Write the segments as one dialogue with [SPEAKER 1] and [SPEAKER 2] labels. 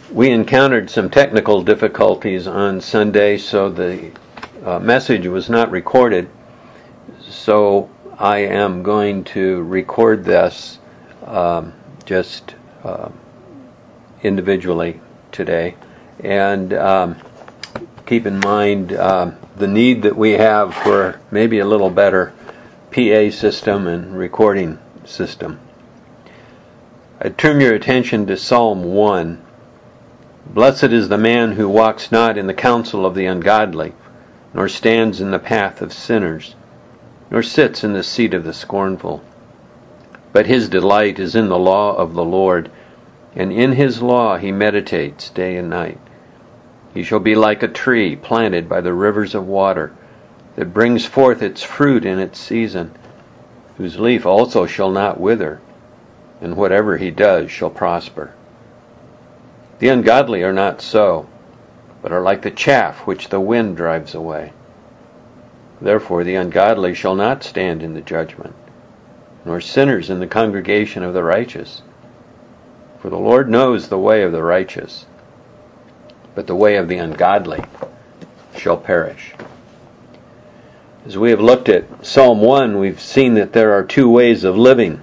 [SPEAKER 1] We encountered some technical difficulties on Sunday, so the message was not recorded. So I am going to record this just individually today. And keep in mind the need that we have for maybe a little better PA system and recording system. I turn your attention to Psalm 1. Blessed is the man who walks not in the counsel of the ungodly, nor stands in the path of sinners, nor sits in the seat of the scornful. But his delight is in the law of the Lord, and in his law he meditates day and night. He shall be like a tree planted by the rivers of water, that brings forth its fruit in its season, whose leaf also shall not wither, and whatever he does shall prosper. The ungodly are not so, but are like the chaff which the wind drives away. Therefore the ungodly shall not stand in the judgment, nor sinners in the congregation of the righteous. For the Lord knows the way of the righteous, but the way of the ungodly shall perish. As we have looked at Psalm 1, we've seen that there are two ways of living,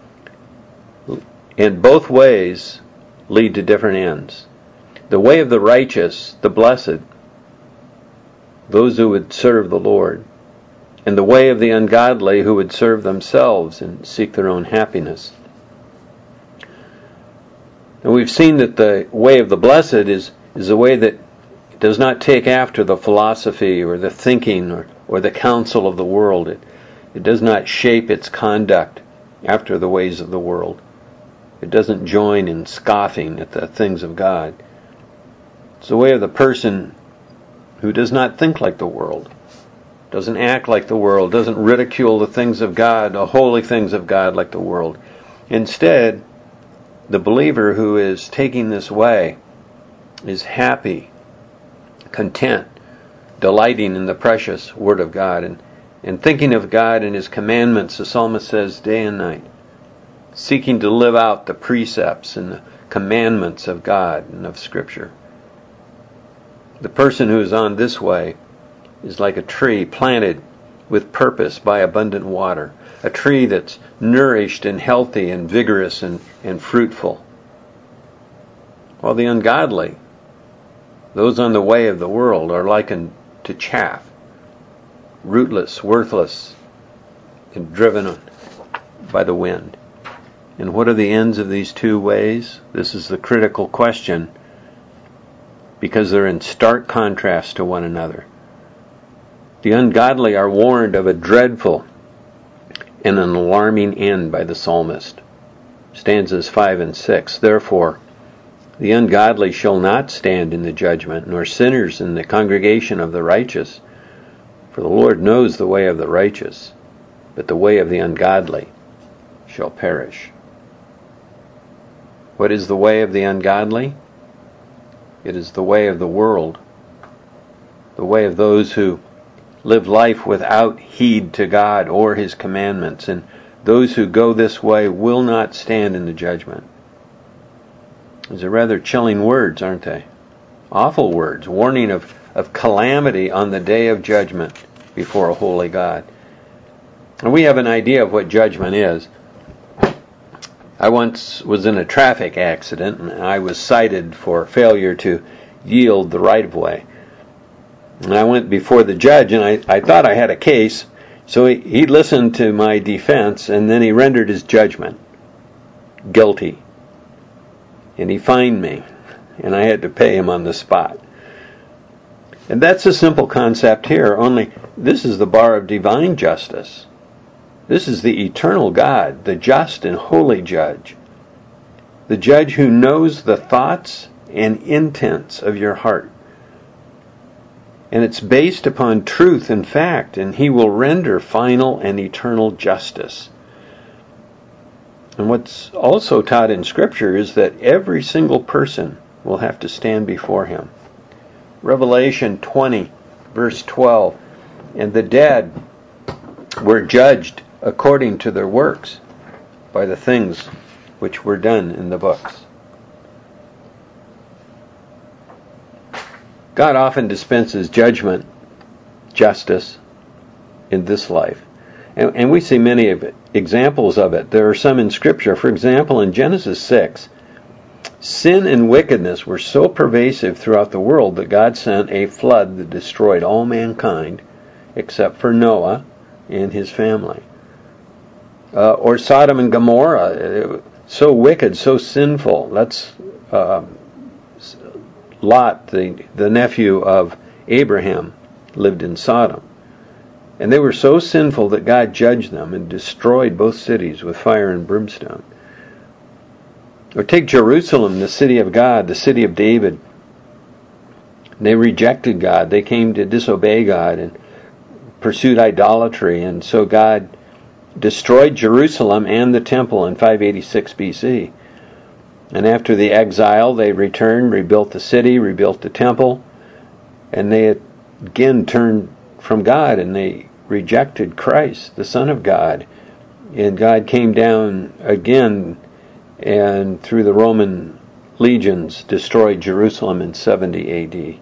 [SPEAKER 1] and both ways lead to different ends. The way of the righteous, the blessed, those who would serve the Lord, and the way of the ungodly who would serve themselves and seek their own happiness. And we've seen that the way of the blessed is a way that does not take after the philosophy or the thinking or the counsel of the world. It does not shape its conduct after the ways of the world. It doesn't join in scoffing at the things of God. It's the way of the person who does not think like the world, doesn't act like the world, doesn't ridicule the things of God, the holy things of God like the world. Instead, the believer who is taking this way is happy, content, delighting in the precious Word of God, and thinking of God and His commandments, the psalmist says, day and night, seeking to live out the precepts and the commandments of God and of Scripture. The person who is on this way is like a tree planted with purpose by abundant water, a tree that's nourished and healthy and vigorous and fruitful. While the ungodly, those on the way of the world, are likened to chaff, rootless, worthless, and driven by the wind. And what are the ends of these two ways? This is the critical question, because they're in stark contrast to one another. The ungodly are warned of a dreadful and an alarming end by the psalmist. Stanzas 5 and 6. Therefore, the ungodly shall not stand in the judgment, nor sinners in the congregation of the righteous. For the Lord knows the way of the righteous, but the way of the ungodly shall perish. What is the way of the ungodly? It is the way of the world, the way of those who live life without heed to God or His commandments, and those who go this way will not stand in the judgment. These are rather chilling words, aren't they? Awful words, warning of calamity on the day of judgment before a holy God. And we have an idea of what judgment is. I once was in a traffic accident, and I was cited for failure to yield the right-of-way. And I went before the judge, and I thought I had a case, so he listened to my defense, and then he rendered his judgment. Guilty. And he fined me, and I had to pay him on the spot. And that's a simple concept here, only this is the bar of divine justice. This is the eternal God, the just and holy judge. The judge who knows the thoughts and intents of your heart. And it's based upon truth and fact, and He will render final and eternal justice. And what's also taught in Scripture is that every single person will have to stand before Him. Revelation 20, verse 12, and the dead were judged according to their works by the things which were done in the books. God often dispenses judgment, justice, in this life. And we see many examples of it. There are some in Scripture. For example, in Genesis 6, sin and wickedness were so pervasive throughout the world that God sent a flood that destroyed all mankind except for Noah and his family. Or Sodom and Gomorrah, so wicked, so sinful. That's Lot, the nephew of Abraham, lived in Sodom. And they were so sinful that God judged them and destroyed both cities with fire and brimstone. Or take Jerusalem, the city of God, the city of David. They rejected God. They came to disobey God and pursued idolatry. And so God destroyed Jerusalem and the temple in 586 BC. And after the exile, they returned, rebuilt the city, rebuilt the temple, and they again turned from God, and they rejected Christ, the Son of God. And God came down again and through the Roman legions destroyed Jerusalem in 70 AD.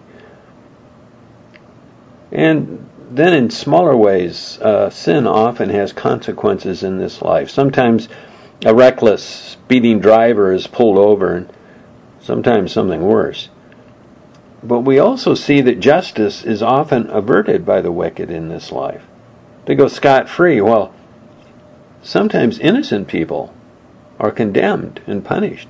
[SPEAKER 1] And then in smaller ways, sin often has consequences in this life. Sometimes a reckless speeding driver is pulled over, and sometimes something worse. But we also see that justice is often averted by the wicked in this life. They go scot-free. Well, sometimes innocent people are condemned and punished.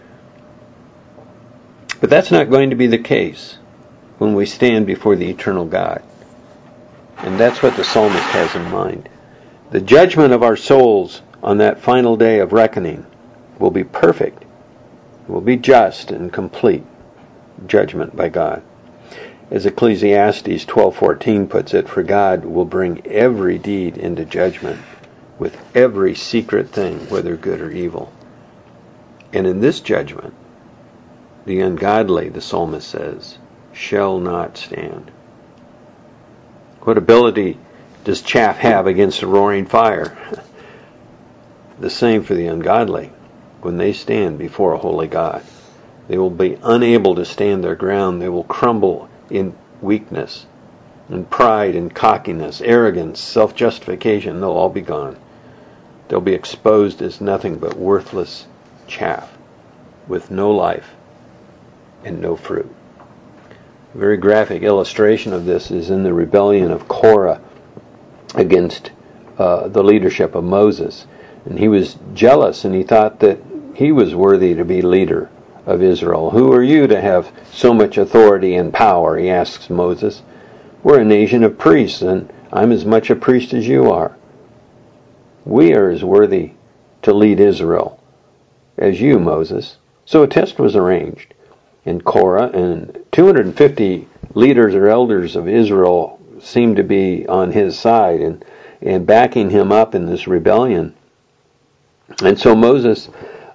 [SPEAKER 1] But that's not going to be the case when we stand before the eternal God. And that's what the psalmist has in mind. The judgment of our souls on that final day of reckoning will be perfect, will be just and complete judgment by God. As Ecclesiastes 12:14 puts it, for God will bring every deed into judgment with every secret thing, whether good or evil. And in this judgment, the ungodly, the psalmist says, shall not stand. What ability does chaff have against a roaring fire? The same for the ungodly. When they stand before a holy God, they will be unable to stand their ground. They will crumble in weakness, in pride and cockiness, arrogance, self-justification. They'll all be gone. They'll be exposed as nothing but worthless chaff with no life and no fruit. A very graphic illustration of this is in the rebellion of Korah against the leadership of Moses. And he was jealous, and he thought that he was worthy to be leader of Israel. Who are you to have so much authority and power? He asks Moses. We're a nation of priests, and I'm as much a priest as you are. We are as worthy to lead Israel as you, Moses. So a test was arranged. And Korah and 250 leaders or elders of Israel seemed to be on his side and backing him up in this rebellion. And so Moses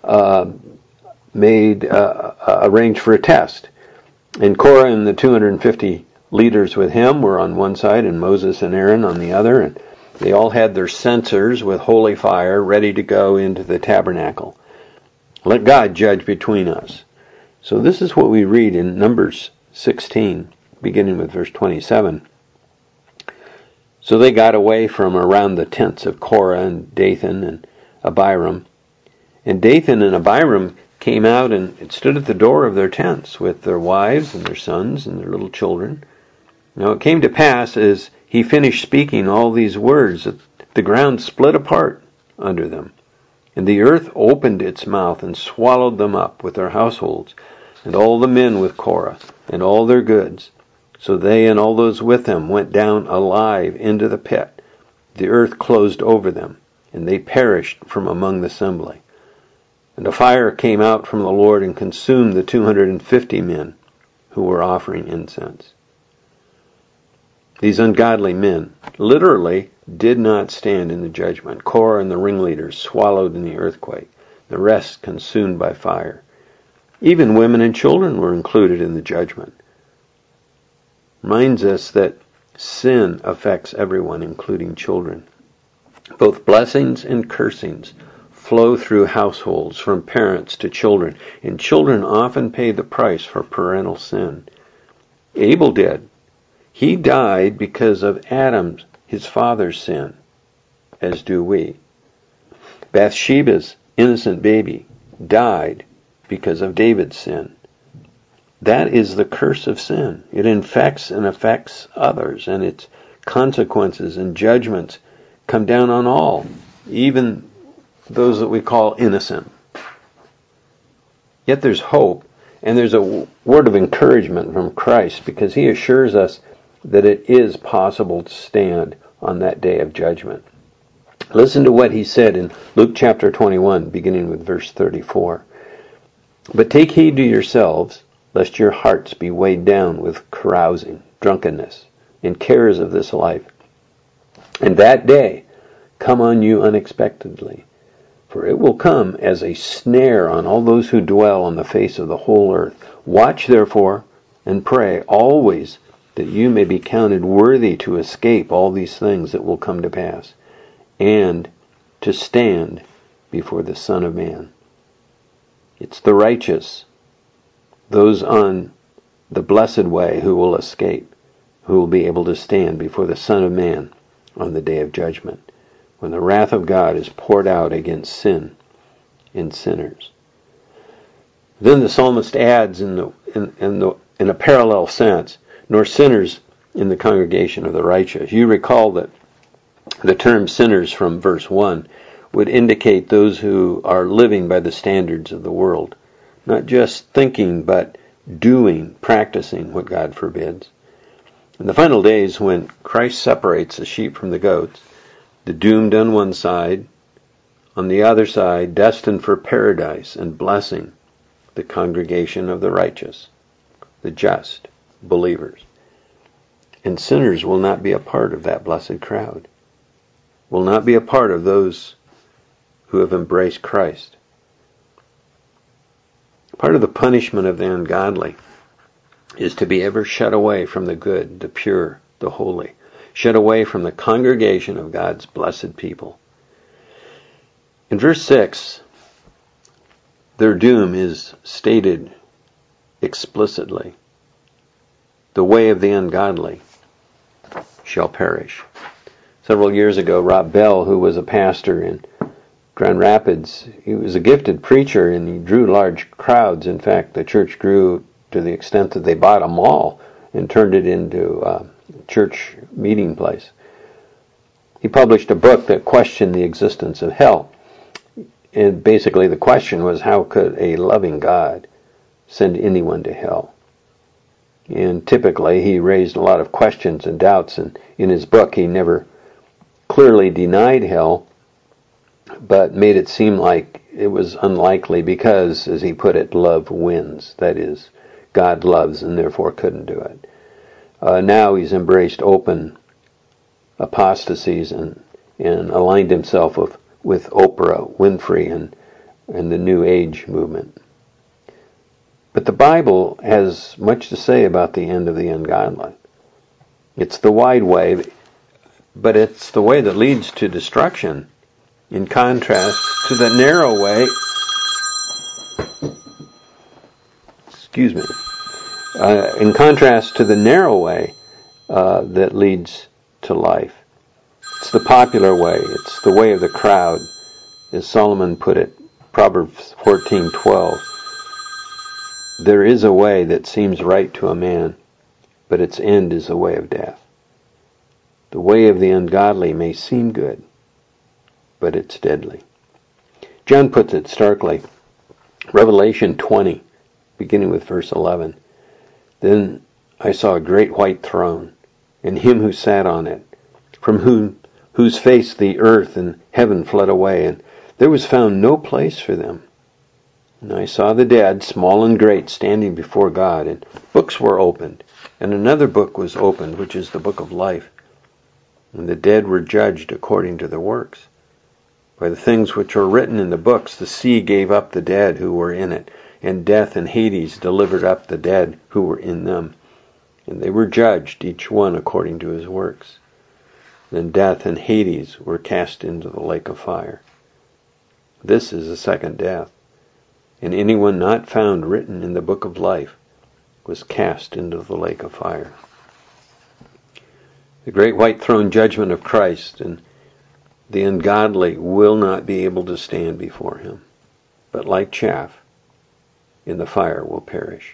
[SPEAKER 1] arranged for a test. And Korah and the 250 leaders with him were on one side, and Moses and Aaron on the other, and they all had their censers with holy fire ready to go into the tabernacle. Let God judge between us. So this is what we read in Numbers 16, beginning with verse 27. So they got away from around the tents of Korah and Dathan and Abiram. And Dathan and Abiram came out and stood at the door of their tents with their wives and their sons and their little children. Now it came to pass, as he finished speaking all these words, that the ground split apart under them, and the earth opened its mouth and swallowed them up with their households, and all the men with Korah, and all their goods. So they and all those with them went down alive into the pit. The earth closed over them, and they perished from among the assembly. And a fire came out from the Lord and consumed the 250 men who were offering incense. These ungodly men literally did not stand in the judgment. Korah and the ringleaders swallowed in the earthquake, the rest consumed by fire. Even women and children were included in the judgment. Reminds us that sin affects everyone, including children. Both blessings and cursings flow through households from parents to children, and children often pay the price for parental sin. Abel did. He died because of Adam's, his father's sin, as do we. Bathsheba's innocent baby died because of David's sin. That is the curse of sin. It infects and affects others, and its consequences and judgments come down on all, even those that we call innocent. Yet there's hope, and there's a word of encouragement from Christ, because he assures us that it is possible to stand on that day of judgment. Listen to what he said in Luke chapter 21, beginning with verse 34. But take heed to yourselves, lest your hearts be weighed down with carousing, drunkenness, and cares of this life. And that day come on you unexpectedly, for it will come as a snare on all those who dwell on the face of the whole earth. Watch therefore and pray always that you may be counted worthy to escape all these things that will come to pass, and to stand before the Son of Man. It's the righteous, those on the blessed way, who will escape, who will be able to stand before the Son of Man on the day of judgment, when the wrath of God is poured out against sin and sinners. Then the psalmist adds in a parallel sense, nor sinners in the congregation of the righteous. You recall that the term sinners from verse 1 would indicate those who are living by the standards of the world, not just thinking but doing, practicing what God forbids. In the final days, when Christ separates the sheep from the goats, the doomed on one side, on the other side, destined for paradise and blessing, the congregation of the righteous, the just believers. And sinners will not be a part of that blessed crowd, will not be a part of those who have embraced Christ. Part of the punishment of the ungodly is to be ever shut away from the good, the pure, the holy, shut away from the congregation of God's blessed people. In verse 6, their doom is stated explicitly. The way of the ungodly shall perish. Several years ago, Rob Bell, who was a pastor in Grand Rapids, he was a gifted preacher and he drew large crowds. In fact, the church grew to the extent that they bought a mall and turned it into a church meeting place. He published a book that questioned the existence of hell. And basically the question was, how could a loving God send anyone to hell? And typically he raised a lot of questions and doubts, and in his book he never clearly denied hell, but made it seem like it was unlikely because, as he put it, love wins. That is, God loves and therefore couldn't do it. Now he's embraced open apostasies and aligned himself with Oprah Winfrey and the New Age movement. But the Bible has much to say about the end of the ungodly. It's the wide way, but it's the way that leads to destruction, in contrast to the narrow way. In contrast to the narrow way that leads to life. It's the popular way. It's the way of the crowd, as Solomon put it, Proverbs 14:12. There is a way that seems right to a man, but its end is the way of death. The way of the ungodly may seem good, but it's deadly. John puts it starkly. Revelation 20, beginning with verse 11. Then I saw a great white throne, and him who sat on it, from whose face the earth and heaven fled away, and there was found no place for them. And I saw the dead, small and great, standing before God, and books were opened, and another book was opened, which is the book of life. And the dead were judged according to their works. By the things which were written in the books, the sea gave up the dead who were in it, and death and Hades delivered up the dead who were in them. And they were judged, each one according to his works. Then death and Hades were cast into the lake of fire. This is the second death. And anyone not found written in the book of life was cast into the lake of fire. The great white throne judgment of Christ, and the ungodly will not be able to stand before him, but like chaff in the fire will perish.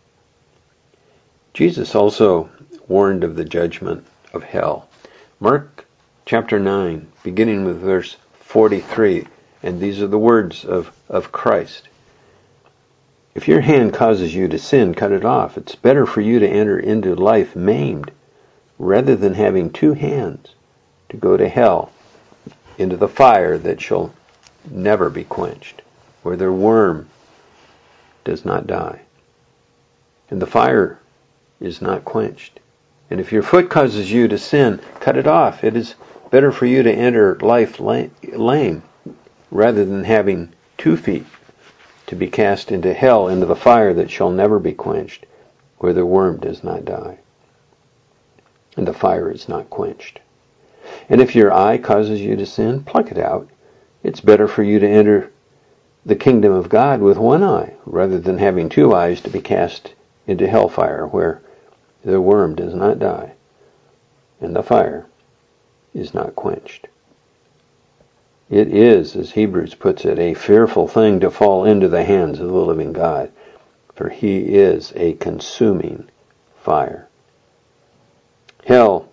[SPEAKER 1] Jesus also warned of the judgment of hell. Mark chapter 9, beginning with verse 43, and these are the words of Christ. If your hand causes you to sin, cut it off. It's better for you to enter into life maimed, rather than having two hands to go to hell, into the fire that shall never be quenched, where their worm does not die, and the fire is not quenched. And if your foot causes you to sin, cut it off. It is better for you to enter life lame, rather than having 2 feet to be cast into hell, into the fire that shall never be quenched, where the worm does not die, and the fire is not quenched. And if your eye causes you to sin, pluck it out. It's better for you to enter the kingdom of God with 1 eye, rather than having 2 eyes to be cast into hellfire, where the worm does not die, and the fire is not quenched. It is, as Hebrews puts it, a fearful thing to fall into the hands of the living God, for he is a consuming fire. Hell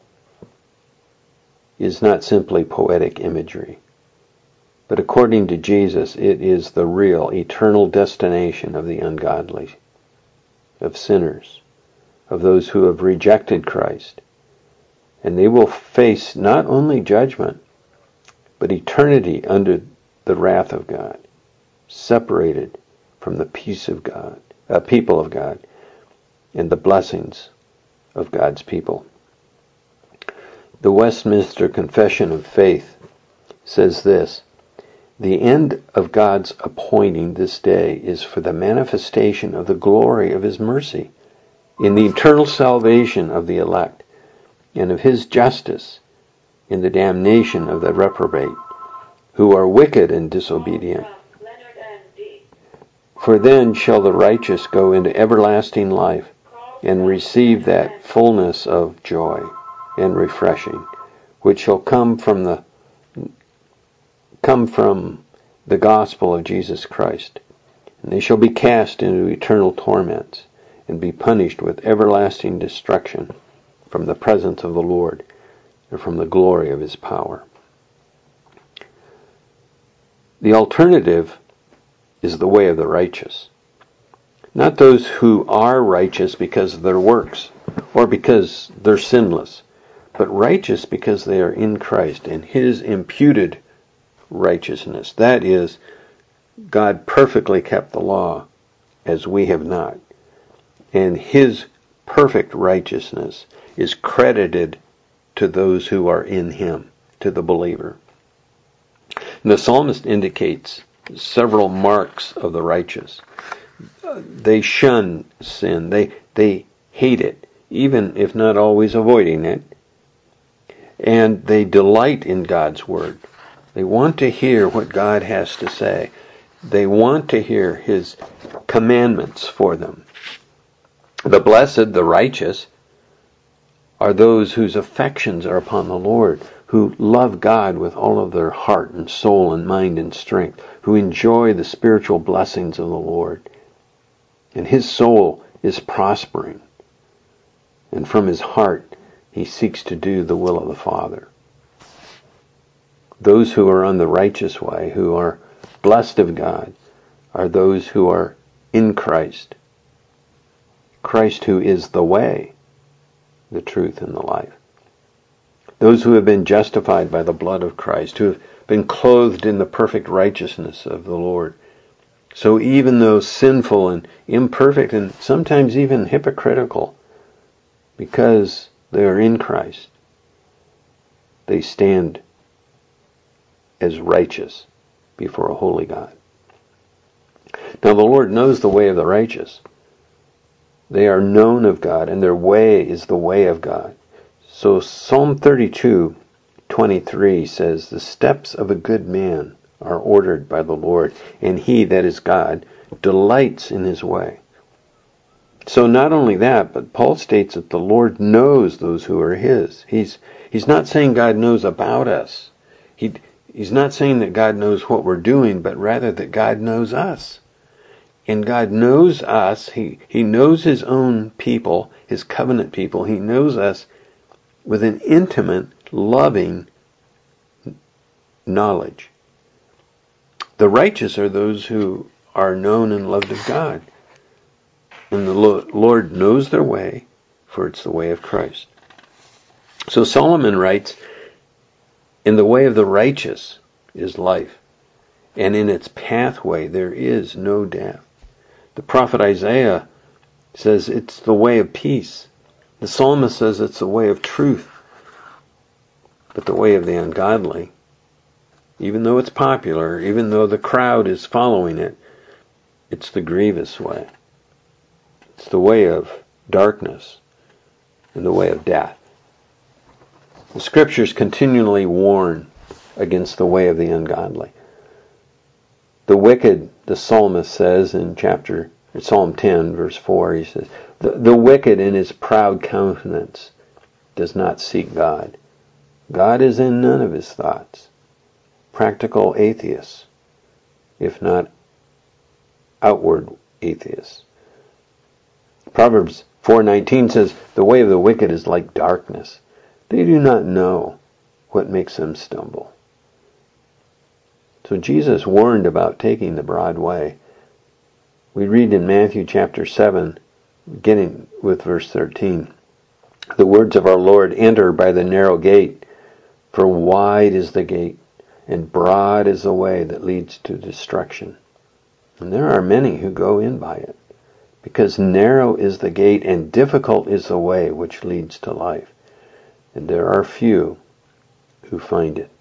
[SPEAKER 1] is not simply poetic imagery, but according to Jesus, it is the real, eternal destination of the ungodly, of sinners, of those who have rejected Christ. And they will face not only judgment, but eternity under the wrath of God, separated from the peace of God, people of God, and the blessings of God's people. The Westminster Confession of Faith says this: the end of God's appointing this day is for the manifestation of the glory of his mercy in the eternal salvation of the elect, and of his justice in the damnation of the reprobate, who are wicked and disobedient. For then shall the righteous go into everlasting life and receive that fullness of joy and refreshing, which shall come from the gospel of Jesus Christ. And they shall be cast into eternal torments, and be punished with everlasting destruction from the presence of the Lord, and from the glory of his power. The alternative is the way of the righteous. Not those who are righteous because of their works, or because they're sinless, but righteous because they are in Christ and his imputed righteousness. That is, God perfectly kept the law as we have not. And his perfect righteousness is credited to those who are in him, to the believer. And the psalmist indicates several marks of the righteous. They shun sin. They hate it, even if not always avoiding it. And they delight in God's word. They want to hear what God has to say. They want to hear his commandments for them. The blessed, the righteous, are those whose affections are upon the Lord, who love God with all of their heart and soul and mind and strength, who enjoy the spiritual blessings of the Lord. And his soul is prospering. And from his heart, he seeks to do the will of the Father. Those who are on the righteous way, who are blessed of God, are those who are in Christ. Christ who is the way, the truth, and the life. Those who have been justified by the blood of Christ, who have been clothed in the perfect righteousness of the Lord. So even though sinful and imperfect and sometimes even hypocritical, because they are in Christ, they stand as righteous before a holy God. Now the Lord knows the way of the righteous. They are known of God, and their way is the way of God. So Psalm 32:23 says, the steps of a good man are ordered by the Lord, and he, that is God, delights in his way. So not only that, but Paul states that the Lord knows those who are his. He's not saying God knows about us. He's not saying that God knows what we're doing, but rather that God knows us. And God knows us. He knows his own people, his covenant people. He knows us with an intimate, loving knowledge. The righteous are those who are known and loved of God. And the Lord knows their way, for it's the way of Christ. So Solomon writes, in the way of the righteous is life, and in its pathway there is no death. The prophet Isaiah says it's the way of peace. The psalmist says it's the way of truth. But the way of the ungodly, even though it's popular, even though the crowd is following it, it's the grievous way. It's the way of darkness and the way of death. The scriptures continually warn against the way of the ungodly. The wicked, the psalmist says in Psalm 10, verse 4, he says, the wicked in his proud countenance does not seek God. God is in none of his thoughts. Practical atheists, if not outward atheists. Proverbs 4:19 says, the way of the wicked is like darkness. They do not know what makes them stumble. So Jesus warned about taking the broad way. We read in Matthew chapter 7, beginning with verse 13, the words of our Lord, enter by the narrow gate, for wide is the gate, and broad is the way that leads to destruction. And there are many who go in by it, because narrow is the gate and difficult is the way which leads to life, and there are few who find it.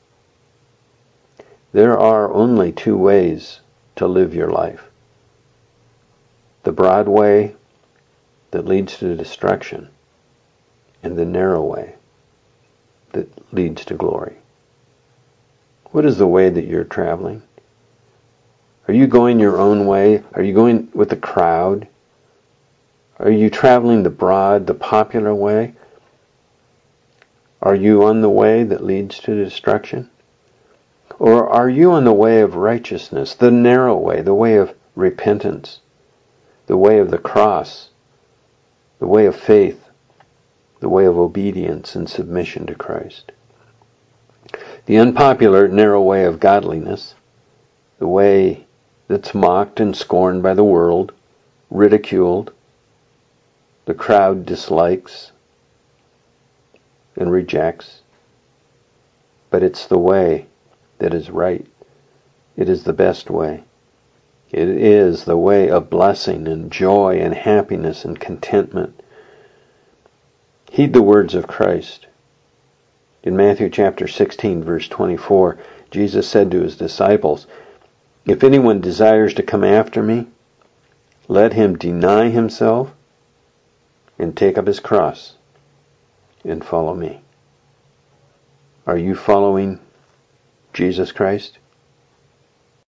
[SPEAKER 1] There are only two ways to live your life. The broad way that leads to destruction, and the narrow way that leads to glory. What is the way that you're traveling? Are you going your own way? Are you going with the crowd? Are you traveling the broad, the popular way? Are you on the way that leads to destruction? Or are you on the way of righteousness, the narrow way, the way of repentance, the way of the cross, the way of faith, the way of obedience and submission to Christ? The unpopular, narrow way of godliness, the way that's mocked and scorned by the world, ridiculed, the crowd dislikes and rejects, but it's the way that is right. It is the best way. It is the way of blessing and joy and happiness and contentment. Heed the words of Christ. In Matthew chapter 16, verse 24, Jesus said to his disciples, if anyone desires to come after me, let him deny himself and take up his cross and follow me. Are you following Jesus Christ?